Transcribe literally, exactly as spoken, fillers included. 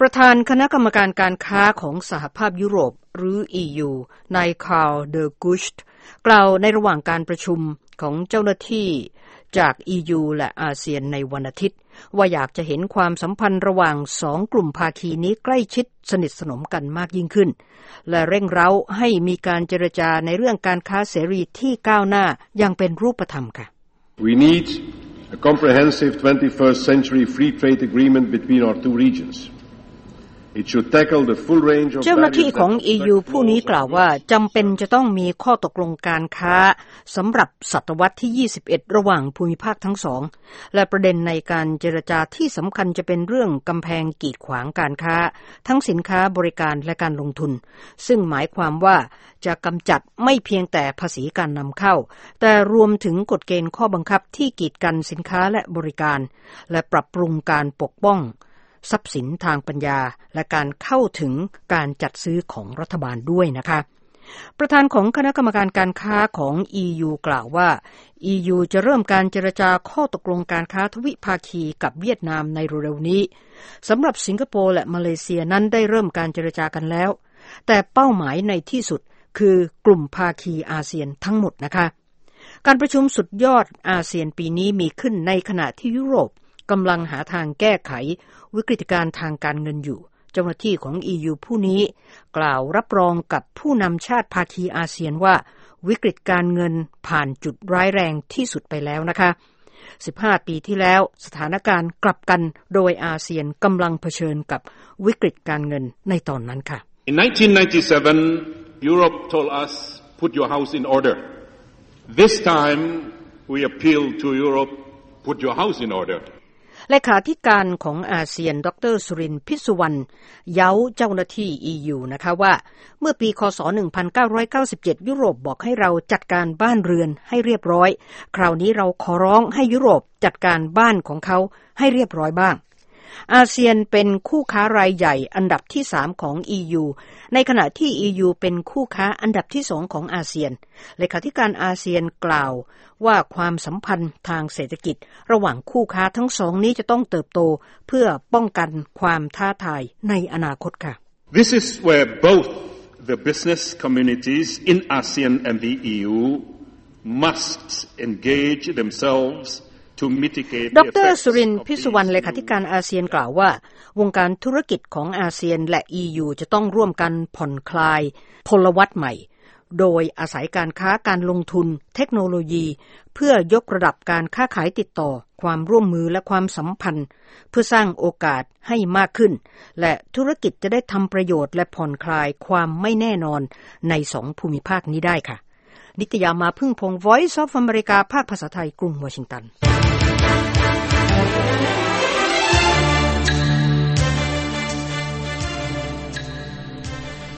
ประธานคณะกรรมการการค้าของสหภาพยุโรปหรือ อี ยู นายคาร์ล เดอ กุชต์กล่าวในระหว่างการประชุมของเจ้าหน้าที่จาก อี ยู และอาเซียนในวันอาทิตย์ว่าอยากจะเห็นความสัมพันธ์ระหว่างสองกลุ่มภาคีนี้ใกล้ชิดสนิทสนมกันมากยิ่งขึ้นและเร่งเร้าให้มีการเจรจาในเรื่องการค้าเสรีที่ก้าวหน้าอย่างเป็นรูปธรรมค่ะ We need a comprehensive twenty-first century free trade agreement between our two regions. เจ้าหน้าที่ของ อี ยู ผู้นี้กล่าวว่าจำเป็นจะต้องมีข้อตกลงการค้าสำหรับศตวรรษที่ยี่สิบเอ็ดระหว่างภูมิภาคทั้งสองและประเด็นในการเจรจาที่สำคัญจะเป็นเรื่องกำแพงกีดขวางการค้าทั้งสินค้าบริการและการลงทุนซึ่งหมายความว่าจะกำจัดไม่เพียงแต่ภาษีการนำเข้าแต่รวมถึงกฎเกณฑ์ข้อบังคับที่กีดกันสินค้าและบริการและปรับปรุงการปกป้องทรัพย์สินทางปัญญาและการเข้าถึงการจัดซื้อของรัฐบาลด้วยนะคะประธานของคณะกรรมการการค้าของ อี ยู กล่าวว่า อี ยู จะเริ่มการเจรจาข้อตกลงการค้าทวิภาคีกับเวียดนามในเร็วๆนี้สำหรับสิงคโปร์และมาเลเซียนั้นได้เริ่มการเจรจากันแล้วแต่เป้าหมายในที่สุดคือกลุ่มภาคีอาเซียนทั้งหมดนะคะการประชุมสุดยอดอาเซียนปีนี้มีขึ้นในขณะที่ยุโรปกำลังหาทางแก้ไขวิกฤตการณ์ทางการเงินอยู่เจ้าหน้าที่ของ อี ยู ผู้นี้กล่าวรับรองกับผู้นำชาติภาคีอาเซียนว่าวิกฤตการเงินผ่านจุดร้ายแรงที่สุดไปแล้วนะคะสิบห้าปีที่แล้วสถานการณ์กลับกันโดยอาเซียนกำลังเผชิญกับวิกฤตการเงินในตอนนั้นค่ะ In nineteen ninety-seven, Europe told us, put your house in order. This time, we appeal to Europe, put your house in order. เลขาธิการของอาเซียนดรสุรินทร์พิสุวรรณเย้าเจ้าหน้าที่ อี ยู นะคะว่าเมื่อปีคศหนึ่งพันเก้าร้อยเก้าสิบเจ็ดยุโรปบอกให้เราจัดการบ้านเรือนให้เรียบร้อยคราวนี้เราขอร้องให้ยุโรปจัดการบ้านของเขาให้เรียบร้อยบ้างอาเซียนเป็นคู่ค้ารายใหญ่อันดับที่สามของ อี ยู ในขณะที่ อี ยู เป็นคู่ค้าอันดับที่สองของอาเซียนเลขาธิการอาเซียนกล่าวว่าความสัมพันธ์ทางเศรษฐกิจระหว่างคู่ค้าทั้งสองนี้จะต้องเติบโตเพื่อป้องกันความท้าทายในอนาคตค่ะ This is where both the business communities in ASEAN and the อี ยู must engage themselvesดรสุรินทร์พิสุวรรณเลขาธิการอาเซียนกล่าวว่าวงการธุรกิจของอาเซียนและ อี ยู จะต้องร่วมกันผ่อนคลายพลวัตใหม่โดยอาศัยการค้าการลงทุนเทคโนโลยีเพื่อยกระดับการค้าขายติดต่อความร่วมมือและความสัมพันธ์เพื่อสร้างโอกาสให้มากขึ้นและธุรกิจจะได้ทำประโยชน์และผ่อนคลายความไม่แน่นอนในสองภูมิภาคนี้ได้ค่ะนิตยามาพึ่งพงษ์ Voice of America ภาคภาษาไทยกรุงวอชิงตัน